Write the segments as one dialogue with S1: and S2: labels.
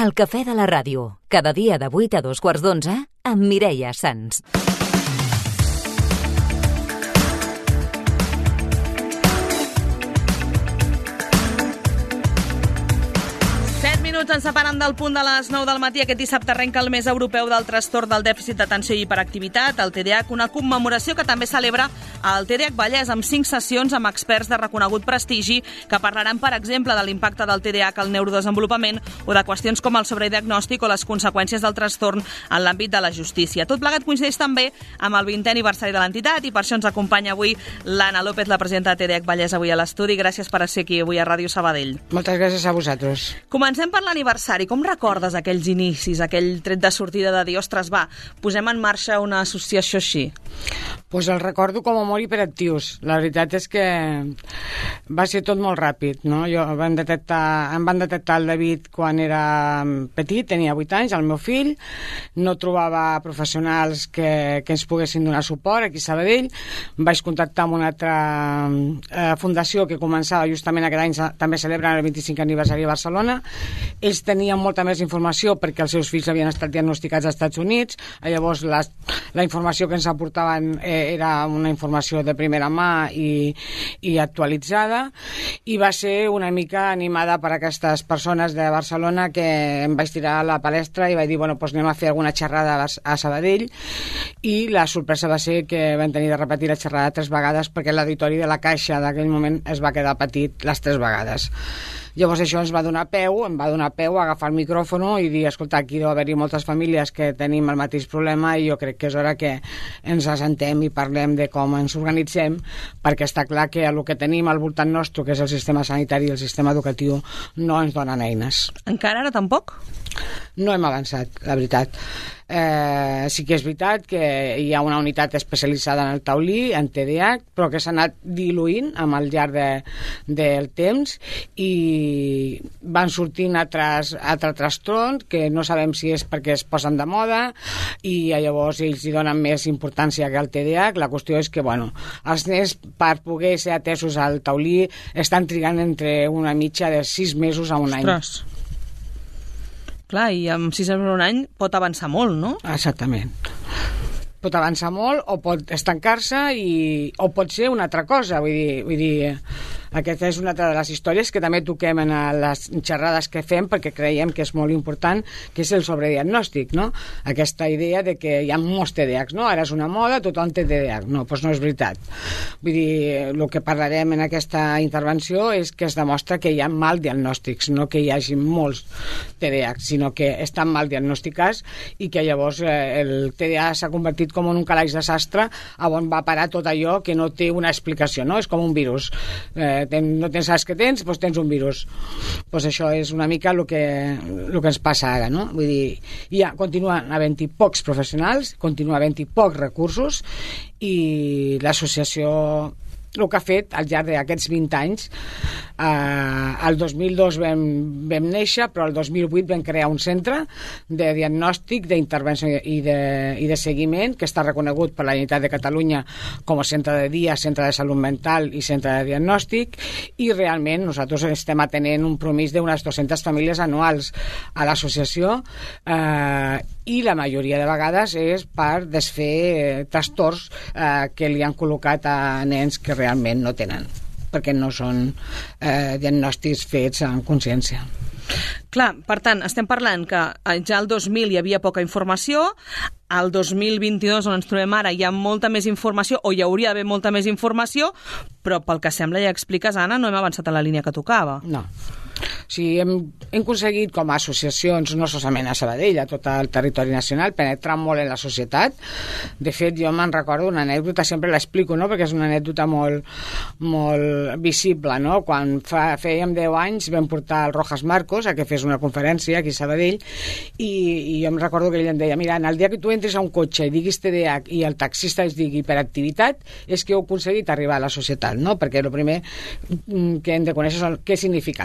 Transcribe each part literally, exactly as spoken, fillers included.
S1: El cafè de la ràdio, cada dia de vuit a dos quarts d'onze, amb Mireia Sans.
S2: Ens separen del punt de les nou del matí. Aquest dissabte arrenca el mes europeu del trastorn del dèficit d'atenció i hiperactivitat, el T D A H, una commemoració que també celebra el T D A H Vallès amb cinc sessions amb experts de reconegut prestigi que parlaran, per exemple, de l'impacte del T D A H al neurodesenvolupament o de qüestions com el sobrediagnòstic o les conseqüències del trastorn en l'àmbit de la justícia. Tot plegat coincideix també amb el vintè aniversari de l'entitat i per això ens acompanya avui l'Anna López, la presidenta de T D A H Vallès, avui a l'estudi. Gràcies per ser aquí avui a Ràdio Sabadell.
S3: Moltes gràcies a vosaltres.
S2: Comencem per l'aniversari. Com recordes aquells inicis, aquell tret de sortida de dir, ostres, va, posem en marxa una associació així?
S3: Pues el recordo com a molt hiperactius. La veritat és que va ser tot molt ràpid, no? Jo van detectar, em van detectar el David quan era petit, tenia vuit anys, el meu fill, no trobava professionals que, que ens poguessin donar suport aquí a Sabadell. Vaig contactar amb una altra eh, fundació que començava justament aquest any, també celebren el vint-i-cinquè aniversari a Barcelona. Ells tenien molta més informació perquè els seus fills havien estat diagnosticats als Estats Units. Llavors la, la informació que ens aportaven eh, era una informació de primera mà i, i actualitzada, i va ser una mica animada per aquestes persones de Barcelona que em vaig tirar a la palestra i vaig dir, bueno, doncs anem a fer alguna xerrada a Sabadell, i la sorpresa va ser que vam tenir de repetir la xerrada tres vegades perquè l'auditori de la Caixa d'aquell moment es va quedar petit les tres vegades. Llavors això ens va donar peu, em va donar peu a agafar el micròfon i dir, escolta, aquí deu haver-hi moltes famílies que tenim el mateix problema i jo crec que és hora que ens assentem i parlem de com ens organitzem, perquè està clar que el que tenim al voltant nostre, que és el sistema sanitari i el sistema educatiu, no ens donen eines.
S2: Encara ara tampoc?
S3: No hem avançat, la veritat. Eh, sí que és veritat que hi ha una unitat especialitzada en el taulí, en T D A H, però que s'ha anat diluint amb el llarg de, del temps i van sortint altres, altres trastorns que no sabem si és perquè es posen de moda i llavors ells hi donen més importància que al T D A H. La qüestió és que, bueno, els nens per poder ser atesos al taulí estan trigant entre una mitja de sis mesos a un any.
S2: Ostres. Clar, i amb sis mesos a un any pot avançar molt, no?
S3: Exactament. Pot avançar molt o pot estancar-se i, o pot ser una altra cosa. Vull dir, vull dir, aquesta és una altra de les històries que també toquem en les xerrades que fem perquè creiem que és molt important, que és el sobrediagnòstic, no? Aquesta idea de que hi ha molts T D A Hs, no? Ara és una moda, tothom té T D A H. No, doncs no és veritat. Vull dir, el que parlarem en aquesta intervenció és que es demostra que hi ha mal diagnòstics, no que hi hagi molts T D A Hs, sinó que estan mal diagnosticats i que llavors eh, el T D A H s'ha convertit com en un calaix de sastre on va parar tot allò que no té una explicació, no? És com un virus. Eh, ten, no tens saps què tens, doncs tens un virus. Doncs això és una mica el que, el que ens passa ara, no? Vull dir, ja continuen havent-hi pocs professionals, continua havent-hi pocs recursos i l'associació el que ha fet al llarg d'aquests vint anys, eh, el dos mil dos vam, vam néixer, però el dos mil vuit vam crear un centre de diagnòstic, d'intervenció i de, i de seguiment que està reconegut per la Generalitat de Catalunya com a centre de dia, centre de salut mental i centre de diagnòstic, i realment nosaltres estem atenent un promís d'unes dues-centes famílies anuals a l'associació, eh, i la majoria de vegades és per desfer eh, trastorns eh, que li han col·locat a nens que realment no tenen, perquè no són eh, diagnòstics fets en consciència.
S2: Clar, per tant, estem parlant que ja el dos mil hi havia poca informació, al dos mil vint-i-dos, on ens trobem ara, hi ha molta més informació, o hi hauria d'haver molta més informació, però pel que sembla, ja expliques, Anna, no hem avançat en la línia que tocava.
S3: No. O sigui, hem, hem aconseguit com a associacions, no solament a Sabadell, a tot el territori nacional, penetrar molt en la societat. De fet, jo me'n recordo una anècdota, sempre l'explico, no?, perquè és una anècdota molt, molt visible, no? Quan fa, fèiem deu anys vam portar el Rojas Marcos a que fes una conferència aquí a Sabadell i, i jo em recordo que ell em deia, mira, en el dia que tu entres a un cotxe i diguis T D A H i el taxista es digui hiperactivitat, és que heu aconseguit arribar a la societat, no? Perquè el primer que hem de conèixer és què significa la sigla.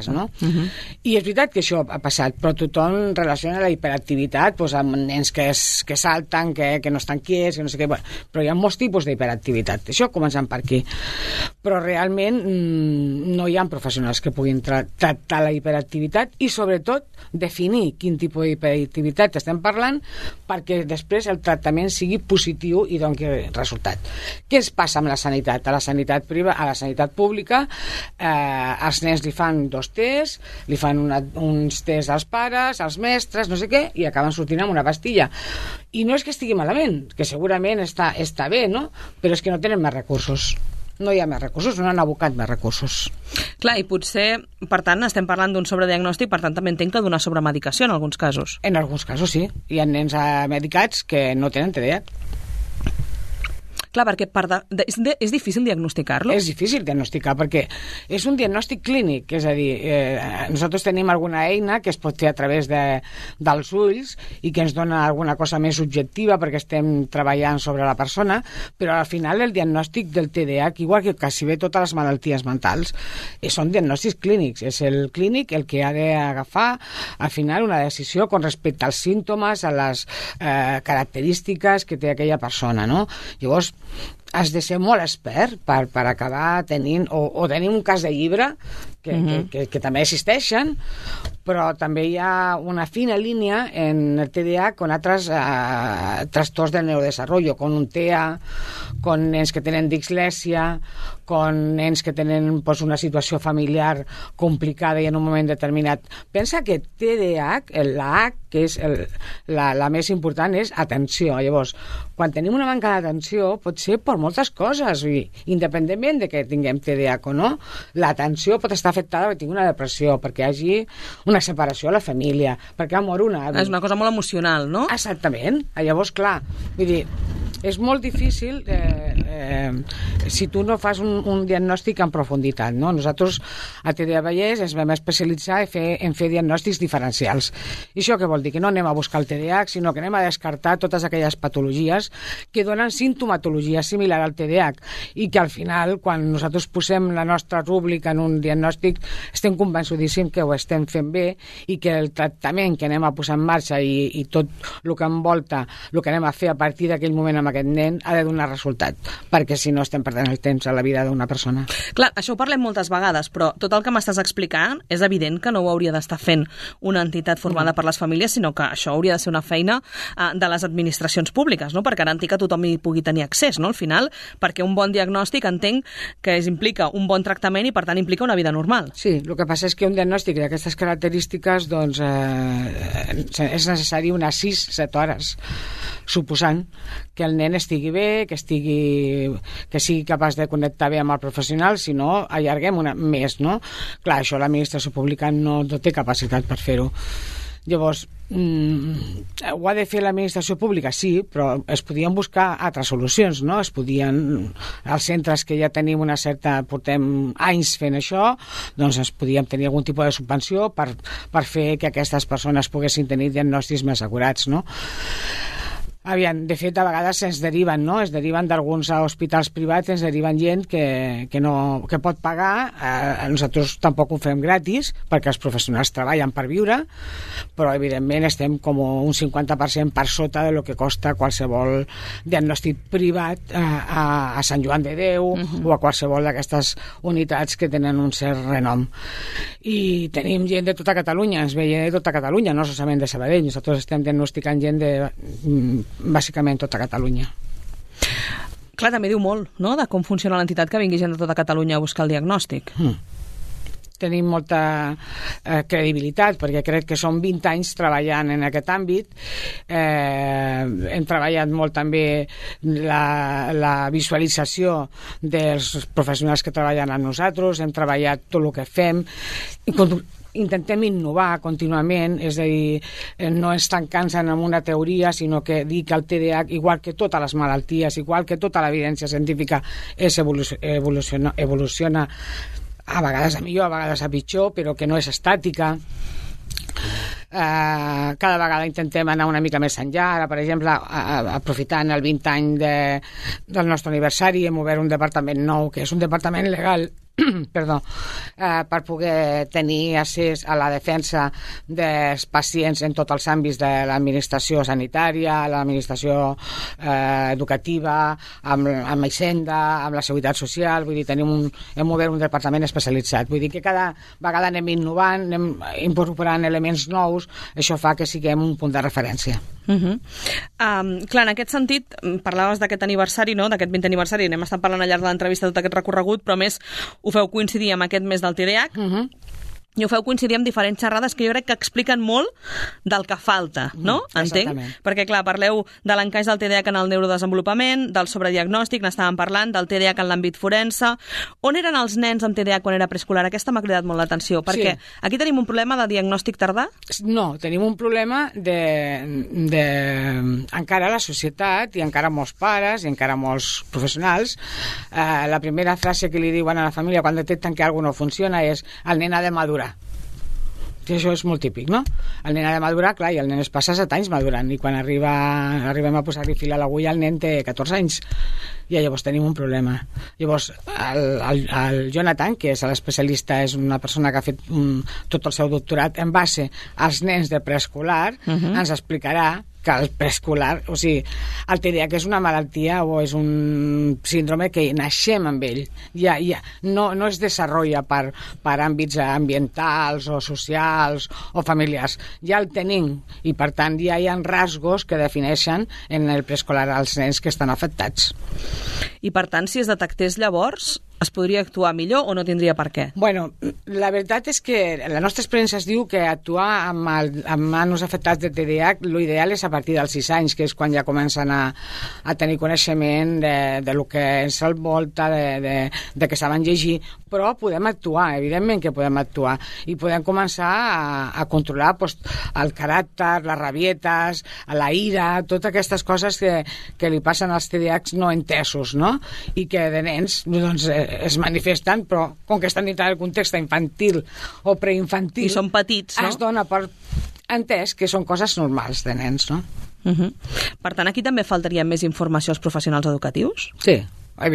S3: coses, no? Uh-huh. I és veritat que això ha passat, però tothom relaciona la hiperactivitat doncs, amb nens que, es, que salten, que, que no estan quiets, que no sé què, bueno, però hi ha molts tipus d'hiperactivitat, això començant per aquí. Però realment mmm, no hi ha professionals que puguin tra tractar la hiperactivitat i sobretot definir quin tipus d'hiperactivitat estem parlant perquè després el tractament sigui positiu i doni resultat. Què es passa amb la sanitat? A la sanitat privada, a la sanitat pública eh, als nens li fan dos tests, li fan una, uns tests als pares, als mestres, no sé què, i acaben sortint amb una pastilla. I no és que estigui malament, que segurament està, està bé, no? Però és que no tenen més recursos. No hi ha més recursos, no han abocat més recursos.
S2: Clar, i potser, per tant, estem parlant d'un sobrediagnòstic, per tant, també entenc que d'una sobremedicació en alguns casos.
S3: En alguns casos, sí. Hi ha nens medicats que no tenen T D A H.
S2: Clar, perquè per de, de, és, de, és difícil diagnosticar-lo?
S3: És difícil diagnosticar perquè és un diagnòstic clínic, és a dir, eh, nosaltres tenim alguna eina que es pot fer a través de, dels ulls i que ens dona alguna cosa més objectiva perquè estem treballant sobre la persona, però al final el diagnòstic del T D A H, igual que quasi bé totes les malalties mentals, eh, són diagnòstics clínics. És el clínic el que ha d'agafar al final una decisió con respecte als símptomes, a les eh, característiques que té aquella persona, no? Llavors, has de ser molt expert per, per acabar tenint, o, o tenim un cas de llibre que, uh-huh. que, que, que també existeixen, però també hi ha una fina línia en el T D A H con altres eh, trastorns del neurodesarrollo, con un T E A, con nens que tenen dislèxia, con nens que tenen pues, una situació familiar complicada i en un moment determinat. Pensa que T D A H, la H, que és el, la, la més important, és atenció. Llavors, quan tenim una manca d'atenció, pot ser per moltes coses, i, independentment de que tinguem T D A H o no, l'atenció pot estar afectada perquè tingui una depressió, perquè hi hagi una separació a la família, perquè va morir un avi.
S2: És una cosa molt emocional, no?
S3: Exactament. Llavors, clar, vull dir, és molt difícil eh, eh, si tu no fas un, un diagnòstic en profunditat, no? Nosaltres a T D A Vallès ens vam especialitzar en fer, en fer diagnòstics diferencials. I això què vol dir? Que no anem a buscar el T D A H, sinó que anem a descartar totes aquelles patologies que donen sintomatologia similar al T D A H i que al final, quan nosaltres posem la nostra rúbrica en un diagnòstic, estem convençudíssims que ho estem fent bé i que el tractament que anem a posar en marxa i, i tot el que envolta, el que anem a fer a partir d'aquell moment amb aquest nen ha de donar resultat, perquè si no estem perdent el temps a la vida d'una persona.
S2: Clar, això ho parlem moltes vegades, però tot el que m'estàs explicant és evident que no ho hauria d'estar fent una entitat formada mm. per les famílies, sinó que això hauria de ser una feina uh, de les administracions públiques, no? Per garantir que tothom hi pugui tenir accés, no? Al final, perquè un bon diagnòstic entenc que es implica un bon tractament i per tant implica una vida normal.
S3: Sí, el que passa és que un diagnòstic d'aquestes característiques doncs, eh, és necessari unes sis a set hores, suposant que el nen estigui bé, que estigui que sigui capaç de connectar bé amb el professional, si no, allarguem una més, no? Clar, això l'administració pública no, no té capacitat per fer-ho. Llavors, mm, ho ha de fer l'administració pública, sí, però es podien buscar altres solucions, no? Es podien, als centres que ja tenim una certa, portem anys fent això, doncs es podíem tenir algun tipus de subvenció per, per fer que aquestes persones poguessin tenir diagnòstics més acurats, no? Aviam, de fet, a vegades ens deriven, no? Es deriven d'alguns hospitals privats, ens deriven gent que, que, no, que pot pagar. Eh, nosaltres tampoc ho fem gratis, perquè els professionals treballen per viure, però evidentment estem com un cinquanta per cent per sota de lo que costa qualsevol diagnòstic privat a, a, a Sant Joan de Déu uh-huh. o a qualsevol d'aquestes unitats que tenen un cert renom. I tenim gent de tota Catalunya, ens ve gent de tota Catalunya, no solament de Sabadell. Nosaltres estem diagnosticant gent de bàsicament tota Catalunya.
S2: Clar, també diu molt, no?, de com funciona l'entitat que vingui gent de tota Catalunya a buscar el diagnòstic.
S3: Mm. Tenim molta eh, credibilitat, perquè crec que són vint anys treballant en aquest àmbit. Eh, hem treballat molt també la, la visualització dels professionals que treballen amb nosaltres, hem treballat tot el que fem, i intentem innovar contínuament, és a dir, no ens tancant en una teoria, sinó que dir que el T D A H, igual que totes les malalties, igual que tota l'evidència científica, és evoluciona, evoluciona a vegades a millor, a vegades a pitjor, però que no és estàtica. Uh, cada vegada intentem anar una mica més enllà. Ara, per exemple, uh, aprofitant el vint any de, del nostre aniversari, hem obert un departament nou, que és un departament legal perdó, eh, per poder tenir accés a la defensa dels pacients en tots els àmbits de l'administració sanitària, l'administració eh, educativa, amb, amb Hisenda, amb la Seguretat Social, vull dir, tenim un, hem obert un departament especialitzat. Vull dir que cada vegada anem innovant, anem incorporant elements nous, això fa que siguem un punt de referència.
S2: Uh -huh. um, clar, en aquest sentit, parlaves d'aquest aniversari, no? D'aquest vintè aniversari, n'hem estat parlant al llarg de l'entrevista tot aquest recorregut, però més ho feu coincidir amb aquest mes del T D A H, uh-huh. i ho feu coincidir amb diferents xerrades que jo crec que expliquen molt del que falta, no? Mm, entenc? Perquè, clar, parleu de l'encaix del T D A H en el neurodesenvolupament, del sobrediagnòstic, n'estàvem parlant, del T D A H en l'àmbit forense. On eren els nens amb T D A H quan era preescolar? Aquesta m'ha cridat molt l'atenció, perquè sí. Aquí tenim un problema de diagnòstic tardà?
S3: No, tenim un problema de, de... encara la societat, i encara molts pares, i encara molts professionals, eh, la primera frase que li diuen a la família quan detecten que alguna no funciona és el nen ha de madurar. I això és molt típic, no? El nen ha de madurar, clar, i el nen es passa set anys madurant, i quan arriba, arribem a posar-li fil a l'agulla, el nen té catorze anys, i llavors tenim un problema. Llavors, el, el, el Jonathan, que és l'especialista, és una persona que ha fet un, tot el seu doctorat en base als nens de preescolar, uh-huh. ens explicarà que el preescolar, o sigui, el T D A H és una malaltia o és un síndrome que naixem amb ell. Ja, ja, no, no es desenvolupa per, per àmbits ambientals o socials o familiars. Ja el tenim i, per tant, ja hi ha rasgos que defineixen en el preescolar els nens que estan afectats.
S2: I, per tant, si es detectés llavors, es podria actuar millor o no tindria per què?
S3: Bueno, la veritat és que la nostra experiència es diu que actuar amb, el, amb nanos afectats de T D A H, l'ideal és a partir dels sis anys, que és quan ja comencen a, a tenir coneixement de, de lo que ens envolta, de, de, de que saben llegir, però podem actuar, evidentment que podem actuar, i podem començar a, a controlar pues, el caràcter, les rabietes, la ira, totes aquestes coses que, que li passen als T D A H no entesos, no? I que de nens, doncs, es manifesten, però com que estan dintre del context infantil o preinfantil...
S2: I són petits, no?
S3: Es dona per entès que són coses normals de nens, no?
S2: Uh-huh. Per tant, aquí també faltaria més informació als professionals educatius?
S3: Sí.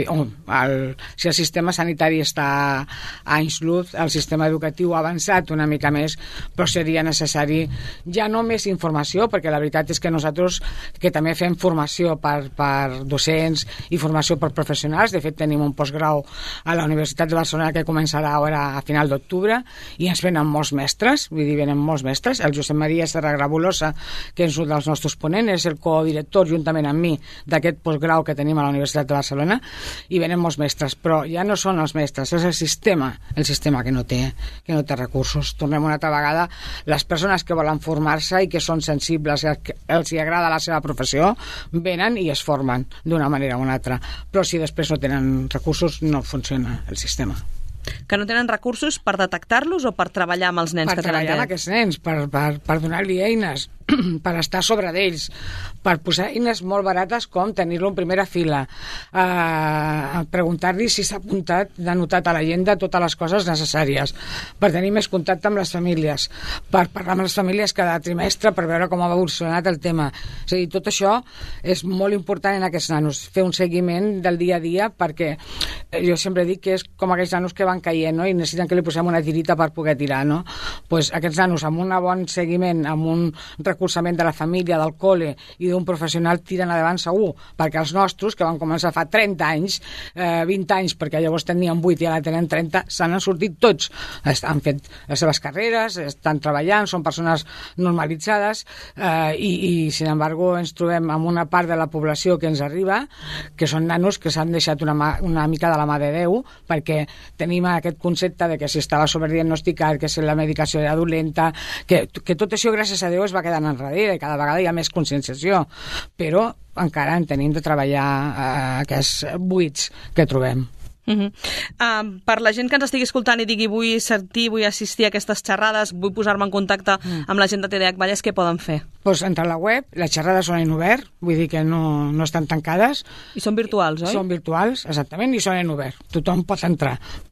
S3: El, si el sistema sanitari està a anys luz, el sistema educatiu ha avançat una mica més, però seria necessari ja no més informació, perquè la veritat és que nosaltres que també fem formació per, per docents i formació per professionals, de fet tenim un postgrau a la Universitat de Barcelona que començarà ara a final d'octubre i ens venen molts mestres, vull dir, venen molts mestres. El Josep Maria Serra Grabulosa, que és un dels nostres ponents, és el codirector juntament amb mi d'aquest postgrau que tenim a la Universitat de Barcelona, i venen molts mestres, però ja no són els mestres, és el sistema, el sistema que no té, que no té recursos. Tornem una altra vegada, les persones que volen formar-se i que són sensibles, que els hi agrada la seva professió, venen i es formen d'una manera o una altra, però si després no tenen recursos no funciona el sistema.
S2: Que no tenen recursos per detectar-los o per treballar amb els nens
S3: per
S2: que tenen?
S3: Per treballar amb aquests nens, per, per, per donar-li eines, per estar sobre d'ells, per posar eines molt barates com tenir-lo en primera fila, eh, preguntar-li si s'ha apuntat, ha anotat a l'agenda totes les coses necessàries, per tenir més contacte amb les famílies, per parlar amb les famílies cada trimestre per veure com ha evolucionat el tema. És a dir, tot això és molt important en aquests nanos, fer un seguiment del dia a dia, perquè jo sempre dic que és com aquells nanos que van caient, no? I necessiten que li posem una tirita per poder tirar, no? Pues aquests nanos amb un bon seguiment, amb un recolzament de la família, del col·le i d'un professional tiren endavant segur, perquè els nostres, que van començar fa trenta anys, eh, vint anys, perquè llavors tenien vuit i ara tenen trenta, s'han sortit tots, han fet les seves carreres, estan treballant, són persones normalitzades, eh, i, i sin embargo ens trobem amb una part de la població que ens arriba, que són nanos que s'han deixat una, mà, una mica de la mà de Déu, perquè tenim aquest concepte de que si estava sobrediagnosticat, que si la medicació era dolenta, que, que tot això, gràcies a Déu, es va quedant enrere, i cada vegada hi ha més conscienciació, però encara en tenim de treballar eh, aquests buits que trobem.
S2: Uh-huh. Uh, per la gent que ens estigui escoltant i digui vull sentir, vull assistir a aquestes xerrades, vull posar-me en contacte uh. amb la gent de T D A H Vallès, què poden fer?
S3: Pues entrar a la web, les xerrades són en obert, vull dir que no, no estan tancades.
S2: I són virtuals, oi?
S3: Són virtuals, exactament, i són en obert. Tothom pot entrar.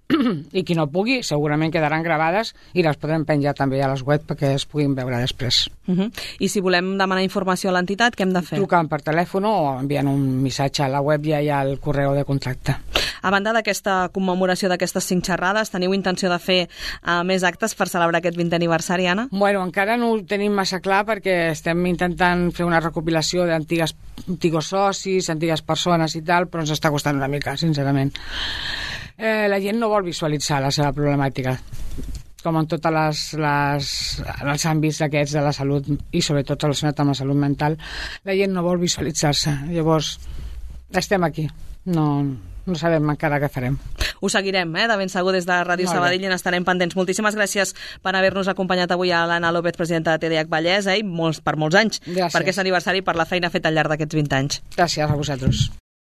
S3: i qui no pugui segurament quedaran gravades i les podrem penjar també a les web perquè es puguin veure després.
S2: Uh -huh. I si volem demanar informació a l'entitat, què hem de fer?
S3: Trucant per telèfon o enviant un missatge a la web, ja hi ha el correu de contacte.
S2: A banda d'aquesta commemoració d'aquestes cinc xerrades, teniu intenció de fer uh, més actes per celebrar aquest vintè aniversari, Anna?
S3: Bueno, encara no ho tenim massa clar perquè estem intentant fer una recopilació d'antigues antigos socis, antigues persones i tal, però ens està costant una mica, sincerament. Eh, la gent no vol visualitzar la seva problemàtica, com en tots les, les, els àmbits aquests de la salut i sobretot relacionat amb la salut mental. La gent no vol visualitzar-se. Llavors, estem aquí. No, no sabem encara què farem.
S2: Ho seguirem, eh, de ben segur des de Ràdio Sabadell i n'estarem pendents. Moltíssimes gràcies per haver-nos acompanyat avui a l'Anna López, presidenta de T D A H Vallès, eh, i molts, per molts anys,
S3: Gràcies.
S2: per aquest aniversari, per la feina feta al llarg d'aquests vint anys.
S3: Gràcies a vosaltres.